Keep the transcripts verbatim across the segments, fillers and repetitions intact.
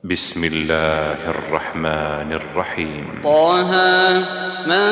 بسم الله الرحمن الرحيم. طه ما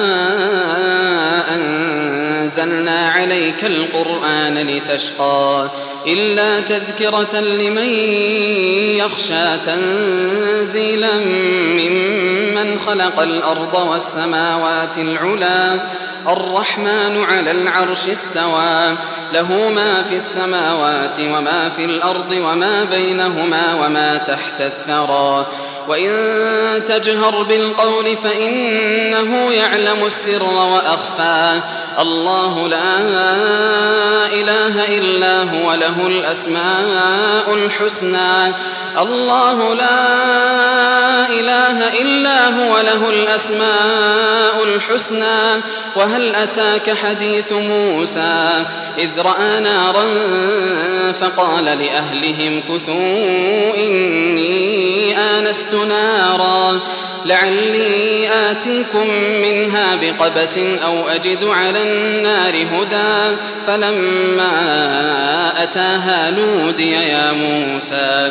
أنزلنا عليك القرآن لتشقى إلا تذكرة لمن يخشى تنزيلا ممن خلق الأرض والسماوات العلى الرحمن على العرش استوى له ما في السماوات وما في الأرض وما بينهما وما تحت الثرى وإن تجهر بالقول فإنه يعلم السر وأخفى الله لا إله إلا هو له الأسماء الحسنى الله لا إله إلا هو له الأسماء الحسنى وهل أتاك حديث موسى إذ رأى نارا فقال لأهلهم كثوا إني آنست نارا لعلي آتيكم منها بقبس أو أجد على النار هدى فلما أتاها نودي يا موسى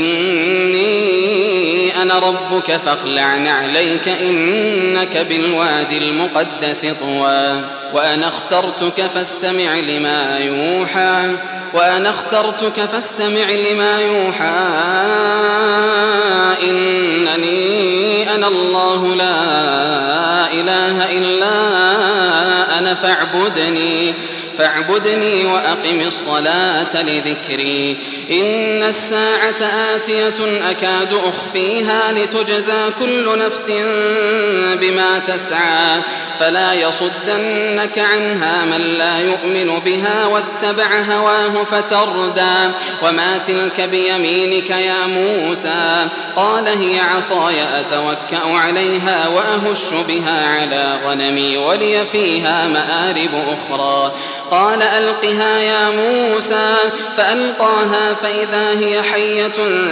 إني أنا ربك فاخلع عليك إنك بالوادي المقدس طوى وأنا اخترتك فاستمع لما يوحى وأنا اخترتك فاستمع لما يوحى إنني أنا الله لا إله إلا أنا فاعبدني فاعبدني وأقم الصلاة لذكري إن الساعة آتية أكاد أخفيها لتجزى كل نفس بما تسعى فلا يصدنك عنها من لا يؤمن بها واتبع هواه فتردى وما تلك بيمينك يا موسى قال هي عصاي أتوكأ عليها وأهش بها على غنمي ولي فيها مآرب أخرى قال ألقها يا موسى فألقاها فإذا هي حية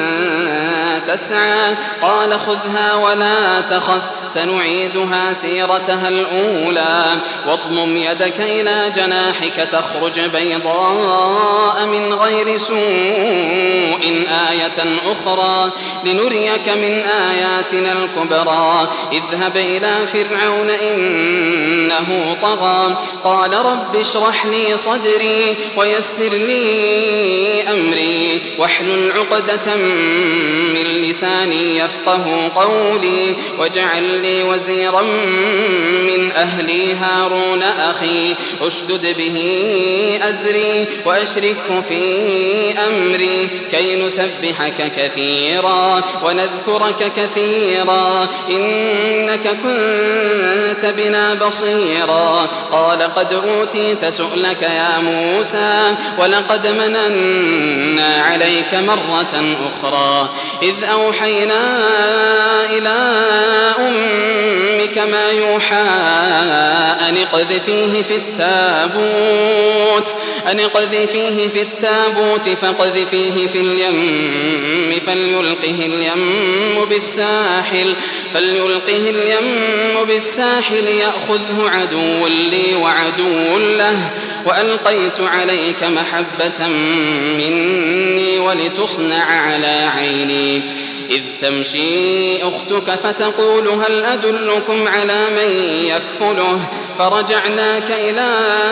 تسعى قال خذها ولا تخف سنعيدها سيرتها الأولى واضمم يدك إلى جناحك تخرج بيضاء من غير سوء آية أخرى لنريك من آياتنا الكبرى اذهب إلى فرعون إنه طغى قال رب اشرح لي صدري ويسر لي أمري واحلل عقدة من لساني يفقه قولي واجعل لي وزيرا من أهلي هارون أخي أشدد به أزري وأشركه في أمري كي نسبحك كثيرا ونذكرك كثيرا إنك كنت بنا بصيرا قال قد أوتيت سؤلك يا موسى ولقد مننا عليك مرة أخرى إذ أوحينا إلى أمك ما يوحى أن اقذفيه في التابوت أن اقذفيه في التابوت فاقذفيه في اليم فليلقه اليم بالساحل فليلقه اليم بالساحل يأخذه عدو لي وعدو له وألقيت عليك محبة مني ولتصنع على عيني إذ تمشي أختك فتقول هل أدلكم على من يكفله فرجعناك إلى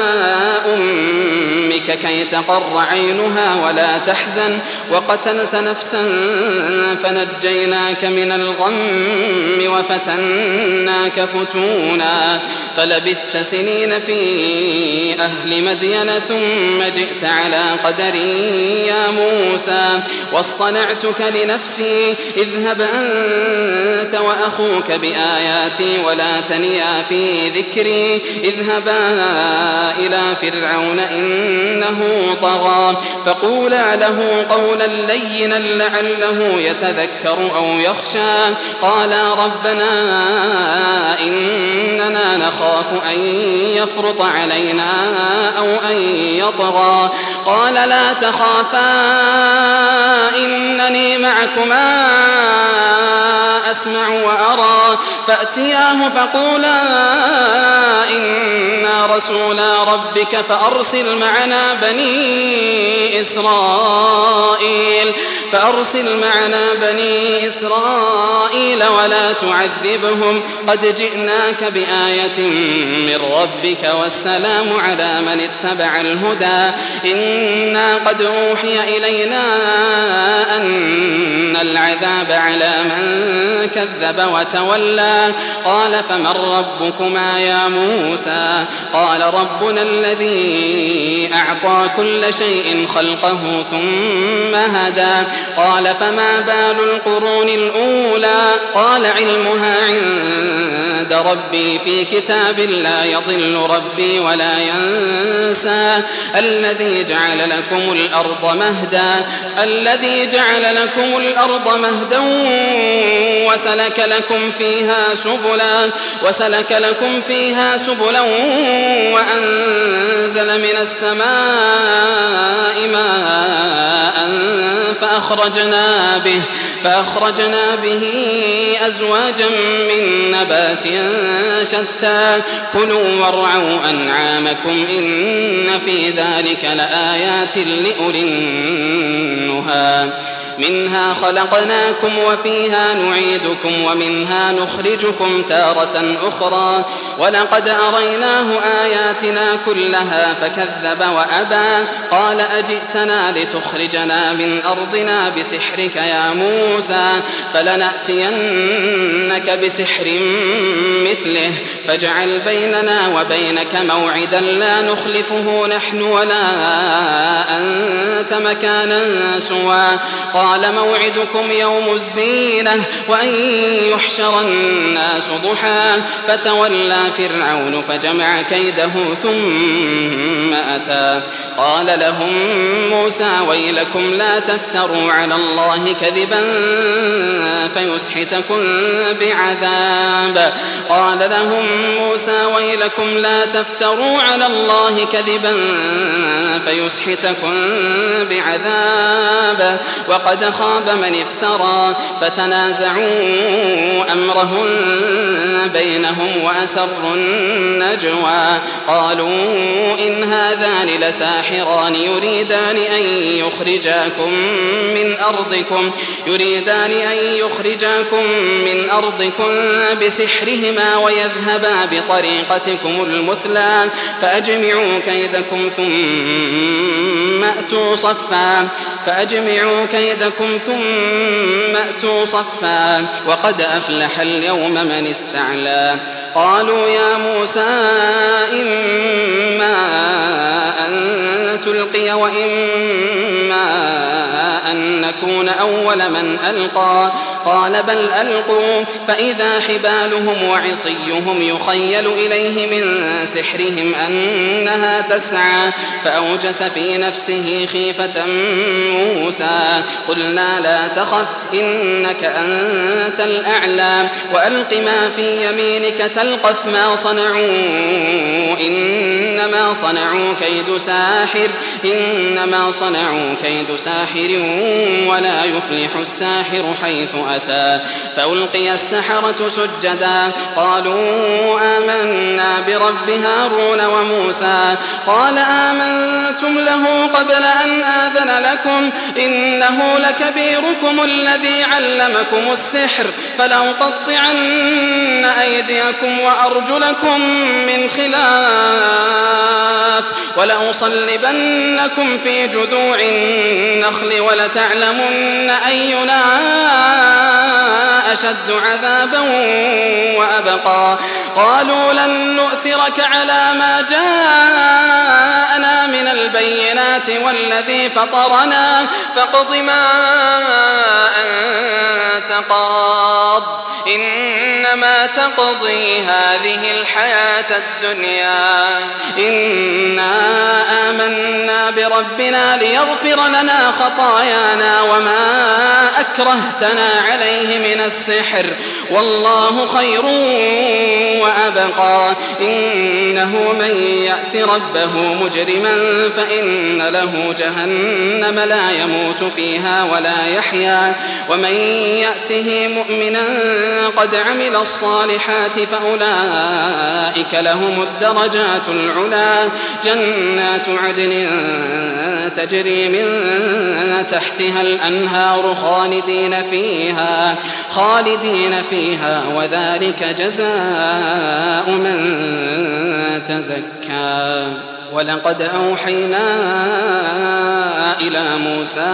أمك كي تقر عينها ولا تحزن وقتلت نفسا فنجيناك من الغم وفتناك فتونا فلبثت سنين في أهل مدين ثم جئت على قدري يا موسى واصطنعتك لنفسي اذهب أنت وأخوك بآياتي ولا تنيا في ذكري اذهبا إلى فرعون إنه طغى فقولا له قولا لينا لعله يتذكر أو يخشى قالا ربنا إننا نخاف أن يفرط علينا أو أن يطغى قال لا تخافا إنني معكما أسمع وأرى فأتياه فقولا إنا رسولا ربك فأرسل معنا بني إسرائيل فأرسل معنا بني إسرائيل ولا تعذبهم قد جئناك بآية من ربك والسلام على من اتبع الهدى إنا قد أوحي إلينا أن العذاب على من كذب وتولى قال فمن ربكما يا موسى قال ربنا الذي أعطى كل شيء خلقه ثم هدى قال فما بال القرون الأولى قال علمها عند ربي في كتاب لا يضل ربي ولا ينسى الذي جعل لكم الأرض مهدا الذي جعل لكم الأرض مهدا وسلك لكم فيها سبلا وسلك لكم فيها سبلا وأنزل من السماء ماء فأخرجنا به فأخرجنا به أزواجا من نبات شتى كلوا وارعوا أنعامكم إن في ذلك لآيات لأولي النهى منها خلقناكم وفيها نعيدكم ومنها نخرجكم تارة أخرى ولقد أريناه آياتنا كلها فكذب وأبى قال أجئتنا لتخرجنا من أرضنا بسحرك يا موسى فلنأتينك بسحر مثله فاجعل بيننا وبينك موعدا لا نخلفه نحن ولا أنت مكانا سوى قال موعدكم يوم الزينة وأن يحشر الناس ضحى فتولى فرعون فجمع كيده ثم أتى قال لهم موسى ويلكم لا تفتروا على الله كذبا فيسحتكم بعذاب قال لهم موسى ويلكم لا تفتروا على الله كذبا فيسحتكم بعذاب وقد خاب من افترى فتنازعوا أمرهم بينهم وأسروا النجوى قالوا إن هذان لساحران يريدان أن يخرجاكم من أرضكم يريدان أن يخرجاكم من أرضكم بسحرهما ويذهبا بطريقتكم المثلى فأجمعوا كيدكم ثم أتوا صفا فأجمعوا كيدكم ثم أتوا صفا وقد أفلح اليوم من استعلى قالوا يا موسى إما أن تلقي وإما أن نكون أول من ألقى قال بل ألقوا فإذا حبالهم وعصيهم يخيل إليه من سحرهم أنها تسعى فأوجس في نفسه خيفة موسى قلنا لا تخف إنك أنت الأعلى وألق ما في يمينك تلقف ما صنعوا إنما صنعوا كيد ساحر إنما صنعوا كيد ساحر ولا يفلح الساحر حيث أتى فألقي السحرة سجدا قالوا آمنا برب هارون وموسى قال آمنتم له قبل أن آذن لكم إنه لكبيركم الذي علمكم السحر فلأقطعن أيديكم وأرجلكم من خلاف ولأصلبنكم في جذوع النخل ولتعلمن أينا أشد عذابا وأبقى قالوا لن نؤثرك على ما جاءنا من البينات والذي فطرنا فاقض ما أنت قاض إنما إنما تقضي هذه الحياة الدنيا إنا آمنا بربنا ليغفر لنا خطايانا وما أكرهتنا عليه من السحر والله خير وأبقى إنه من يأت ربه مجرما فإن له جهنم لا يموت فيها ولا يحيا ومن يأته مؤمنا قد عمل الصالحات فأولئك لهم الدرجات العلا جنات عدن تجري من تحتها الأنهار خالدين فيها خالدين فيها وذلك جزاء من تزكى ولقد أوحينا إلى موسى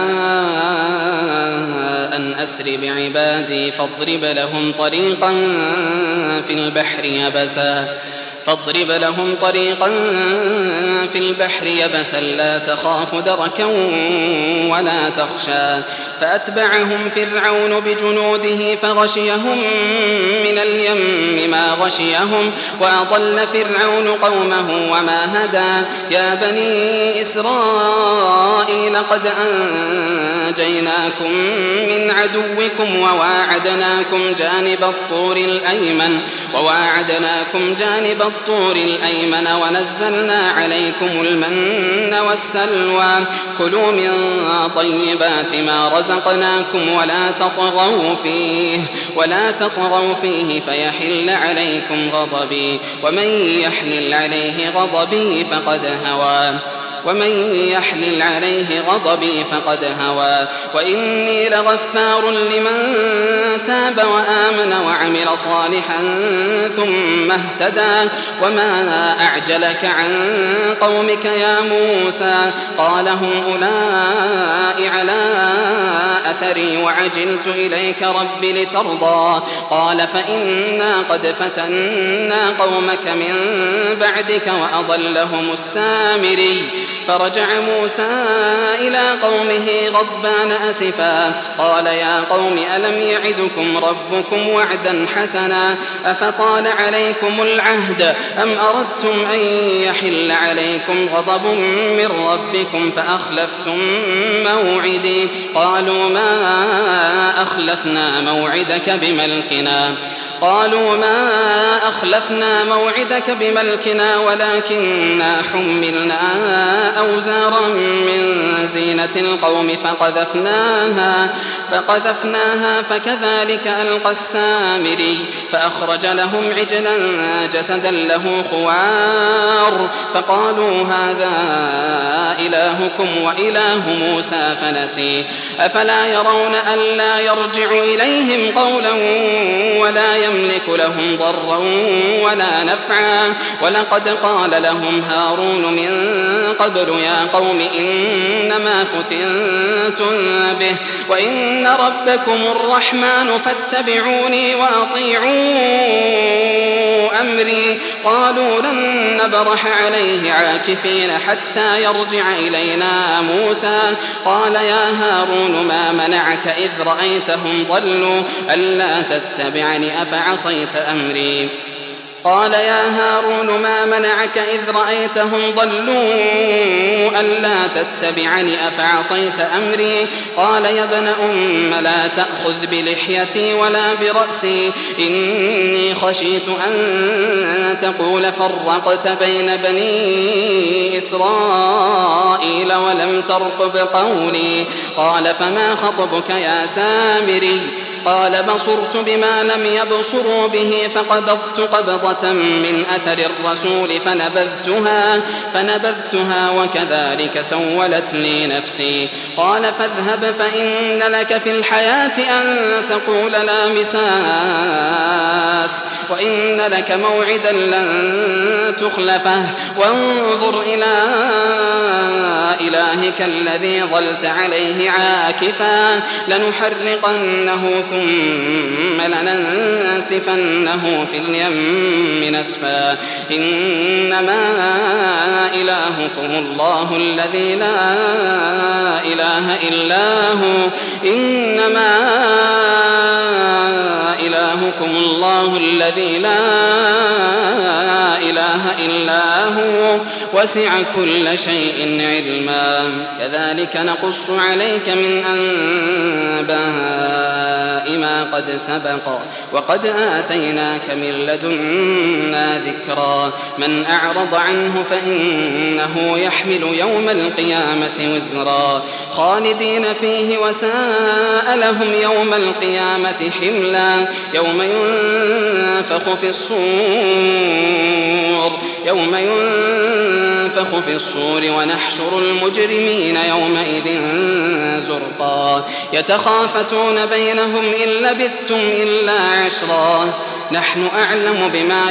أن أسر بعبادي فاضرب لهم طريقا في البحر يبسا فاضرب لهم طريقا في البحر يبسا لا تخاف دركا ولا تخشى فأتبعهم فرعون بجنوده فغشيهم من اليم ما غشيهم وأضل فرعون قومه وما هدى يا بني إسرائيل قد أنجيناكم من عدوكم وواعدناكم جانب الطور الأيمن وواعدناكم جانب الطور الأيمن ونزلنا عليكم المن والسلوى كلوا من طيبات ما رزقناكم ولا تطغوا فيه ولا تطغوا فيه فيحل عليكم غضبي ومن يحلل عليه غضبي فقد هوى ومن يحلل عليه غضبي فقد هوى وإني لغفار لمن تاب وآمن وعمل صالحا ثم اهتدى وما أعجلك عن قومك يا موسى قال هم أولئك على أثري وعجلت إليك رب لترضى قال فإنا قد فتنا قومك من بعدك وأضلهم السامري فرجع موسى إلى قومه غضبان أسفا قال يا قوم ألم يعدكم ربكم وعدا حسنا أفطال عليكم العهد أم أردتم أن يحل عليكم غضب من ربكم فأخلفتم موعدي قالوا ما أخلفنا موعدك بملكنا قالوا ما أخلفنا موعدك بملكنا ولكننا حملنا أوزارا من زينة القوم فقذفناها فقذفناها فكذلك ألقى السامري فأخرج لهم عجلا جسدا له خوار فقالوا هذا إلهكم وإله موسى فنسي أفلا يرون ألا يرجع إليهم قولا ولا يملك لهم ضرا ولا نفعا ولقد قال لهم هارون من قبل يا قوم إنما فتنتم به وإن ربكم الرحمن فاتبعوني وأطيعوا أمري قالوا لن نبرح عليه عاكفين حتى يرجع إلينا موسى قال يا هارون ما منعك إذ رأيتهم ضلوا ألا تتبعني أفعصيت أمري قال يا هارون ما منعك إذ رأيتهم ضلوا ألا تتبعني أفعصيت أمري قال يا ابن أم لا تأخذ بلحيتي ولا برأسي إني خشيت أن تقول فرقت بين بني إسرائيل ولم ترقب قولي قال فما خطبك يا سامري قال بصرت بما لم يبصروا به فقبضت قبضة من أثر الرسول فنبذتها, فنبذتها وكذلك سولت لي نفسي قال فاذهب فإن لك في الحياة أن تقول لا مساس وإن لك موعدا لن تخلفه وانظر إلى إلهك الذي ظلت عليه عاكفا لنحرقنه ثم لننسفنه في اليم نسفا إنما إلهكم الله الذي لا إله إلا هو إنما إلهكم ذلكم الله الذي لا إله إلا هو وسع كل شيء علما كذلك نقص عليك من أنباء ما قد سبق وقد آتيناك من لدنا ذكرا من أعرض عنه فإنه يحمل يوم القيامة وزرا خالدين فيه وساء لهم يوم القيامة حملا يوم ينفخ في الصور يوم ينفخ في الصور ونحشر المجرمين يومئذ زرقا يتخافتون بينهم إن لبثتم إلا عشرا نحن أعلم بما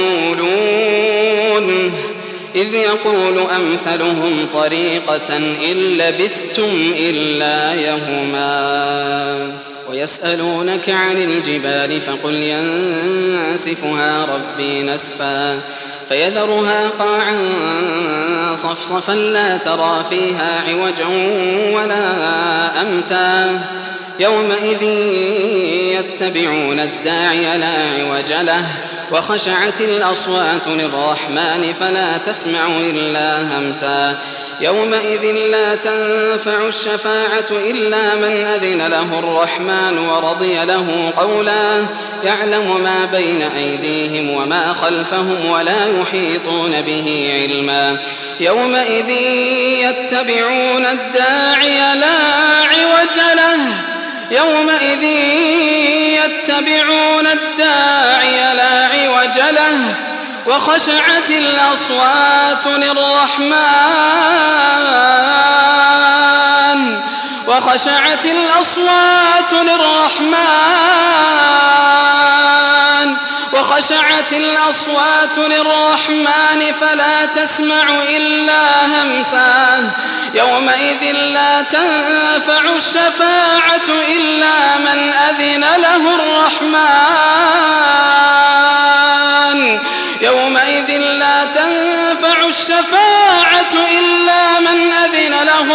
يقولون إذ يقول أمثلهم طريقة إن لبثتم إلا يوما ويسألونك عن الجبال فقل ينسفها ربي نسفا فيذرها قاعا صفصفا لا ترى فيها عوجا ولا أمتا يومئذ يتبعون الداعي لا عوج له وخشعت الأصوات للرحمن فلا تسمع إلا همسا يومئذ لا تنفع الشفاعة إلا من أذن له الرحمن ورضي له قولا يعلم ما بين أيديهم وما خلفهم ولا يحيطون به علما يومئذ يتبعون الداعي لا عوج له يومئذ يتبعون الداعي لا عوج له وخشعت الأصوات للرحمن وخشعت الأصوات للرحمن وخشعت الأصوات للرحمن فلا تسمع إلا همسا يومئذ لا تنفع الشفاعة إلا من أذن له الرحمن يومئذ لا تنفع الشفاعة إلا من أذن له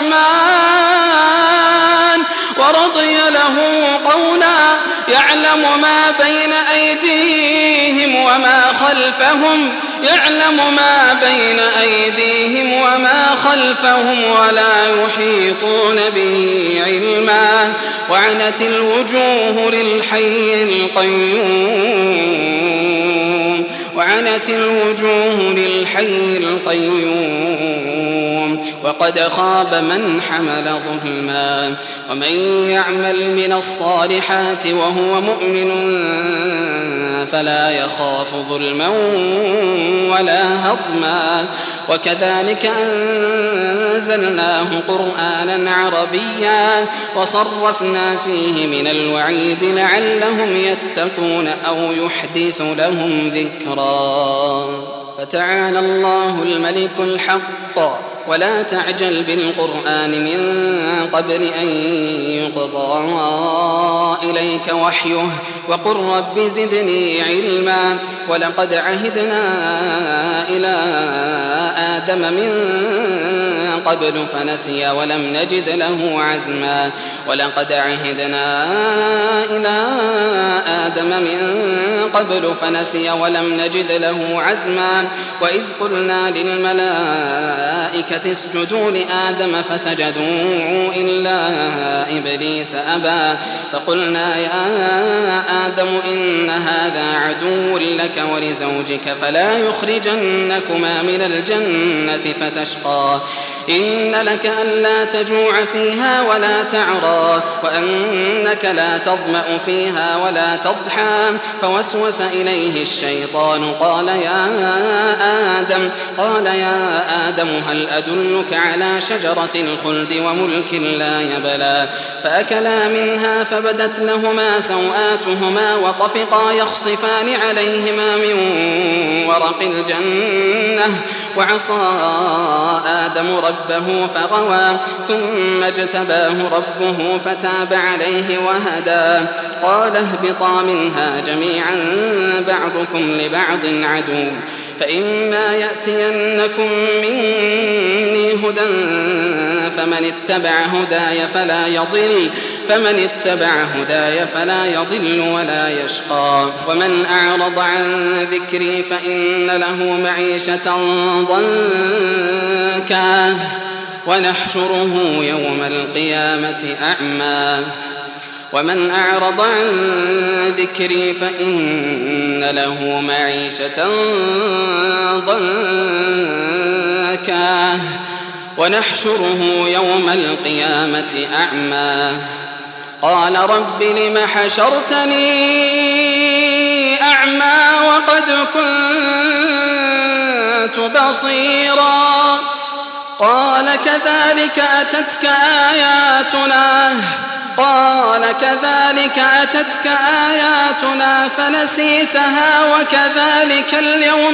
الرحمن ورضي له قولا يعلم ما بين أيديهم وما خلفهم يعلم ما بين أيديهم وما خلفهم ولا يحيطون به علما وعنت الوجوه للحي القيوم وعنت الوجوه للحي القيوم وقد خاب من حمل ظلما ومن يعمل من الصالحات وهو مؤمن فلا يخاف ظلما ولا هضما وكذلك أنزلناه قرآنا عربيا وصرفنا فيه من الوعيد لعلهم يتقون أو يحدث لهم ذكرا فتعالى الله الملك الحق ولا تعجل بالقرآن من قبل أن يقضى إليك وحيه وقل رب زدني علما ولقد عهدنا إلى آدم من قبل فنسي ولم نجد له عزما ولقد عهدنا إلى آدم من قبل فنسي ولم نجد له عزما وإذ قلنا للملائكة اسجدوا لآدم فسجدوا إلا إبليس أبى فقلنا يا آدم إن هذا عدو لك ولزوجك فلا يخرجنكما من الجنة فتشقى إن لك ألا تجوع فيها ولا تعرى وأنك لا تظمأ فيها ولا تضحى فوسوس إليه الشيطان قال يا آدم قال يا آدم هل أدلك على شجرة الخلد وملك لا يبلى فأكلا منها فبدت لهما سوآتهما وطفقا يخصفان عليهما من ورق الجنة وعصى آدم ربه فغوى ثم اجتباه ربه فتاب عليه وهدى قال اهبطا منها جميعا بعضكم لبعض عدو فإما يأتينكم مني هدى فمن اتبع هداي فلا يضل فمن اتبع هداي فلا يضل ولا يشقى ومن أعرض عن ذكري فإن له معيشة ضنكا ونحشره يوم القيامة أعمى ومن أعرض عن ذكري فإن له معيشة ضنكا ونحشره يوم القيامة أعمى قال رب لم حشرتني أعمى وقد كنت بصيرا قال كذلك أتتك آياتنا قال كذلك أتتك آياتنا فنسيتها وكذلك اليوم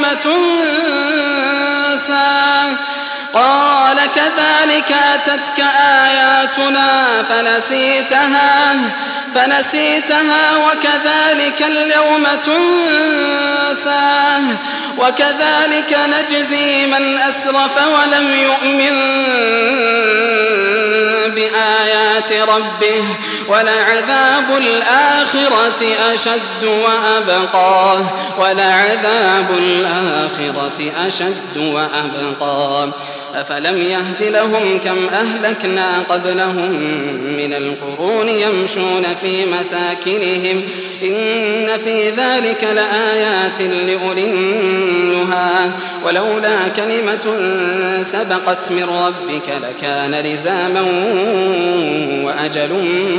تنسى قال كذلك أتتك آياتنا فنسيتها فنسيتها وكذلك اليوم تنسى وكذلك نجزي من أسرف ولم يؤمن بآيات ربه ولعذاب الآخرة أشد وأبقى ولعذاب الآخرة أشد وأبقى أفلم يهد لهم كم أهلكنا قبلهم من القرون يمشون في مساكنهم إن في ذلك لآيات لأولي النهى ولولا كلمة سبقت من ربك لكان لزاما وأجل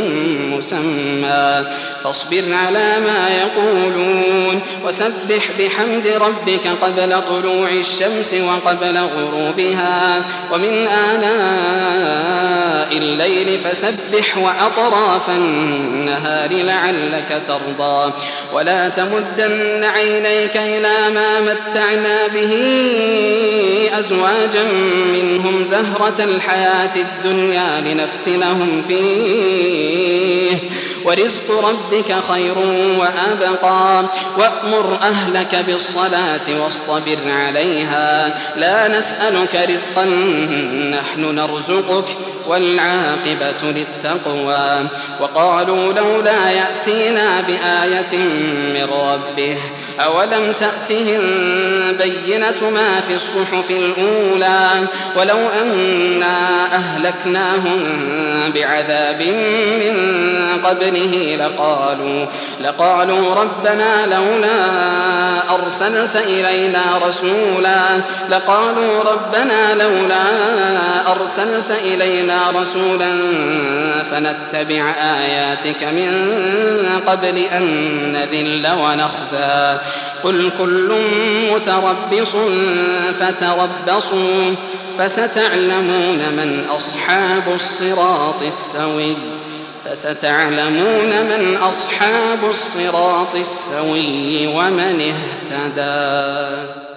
مسمى فاصبر على ما يقولون وسبح بحمد ربك قبل طلوع الشمس وقبل غروبها ومن آناء الليل فسبح وأطراف النهار لعلك ترضى ولا تمدن عينيك إلى ما متعنا به أزواجا منهم زهرة الحياة الدنيا لنفتنهم فيه ورزق ربك خير وأبقى وأمر أهلك بالصلاة واصطبر عليها لا نسألك رزقا نحن نرزقك والعاقبة للتقوى وقالوا لولا يأتينا بآية من ربه أولم تأتهم بينة ما في الصحف الأولى ولو أنا أهلكناهم بعذاب من قبله لقالوا لقالوا ربنا لولا أرسلت إلينا رسولا لقالوا ربنا لولا أرسلت إلينا رسولا فنتبع آياتك من قبل أن نذل ونخزى قل كل متربص فتربصوا فستعلمون من أصحاب الصراط السوي فستعلمون من أصحاب الصراط السوي ومن اهتدى.